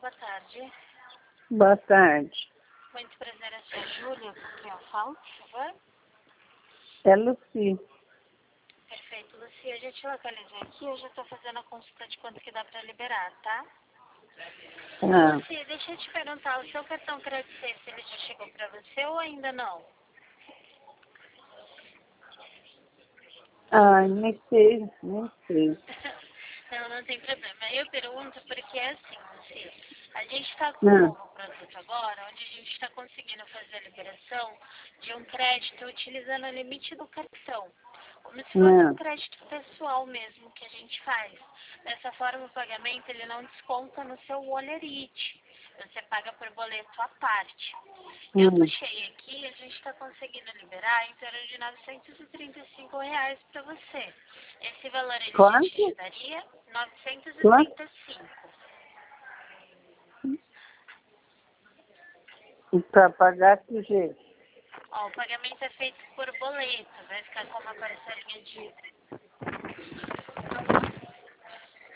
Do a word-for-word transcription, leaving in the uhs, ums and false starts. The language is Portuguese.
boa tarde. Boa tarde. Muito prazer, eu sou a Júlia. Com quem eu falo, por favor? É Luci. Perfeito, Luci. Eu já te localizei aqui, eu já estou fazendo a consulta de quanto que dá para liberar, tá? Ah, Luci, deixa eu te perguntar, o seu cartão crédito Safety, ele já chegou para você ou ainda não? ah, nem sei, nem sei. Não, não tem problema. Eu pergunto porque é assim, Luci. A gente está com um Ah, novo produto agora, onde a gente está conseguindo fazer a liberação de um crédito utilizando o limite do cartão. Como se fosse um não. crédito pessoal mesmo que a gente faz. Dessa forma, o pagamento ele não desconta no seu Wallerite. Você paga por boleto à parte. Eu Hum. puxei aqui, a gente está conseguindo liberar em torno de novecentos e trinta e cinco reais para você. Esse valor ele já te Quanto? ajudaria? novecentos e Quanto? trinta e cinco. E para pagar que jeito? Ó, o pagamento é feito por boleto, vai ficar com uma parcelinha de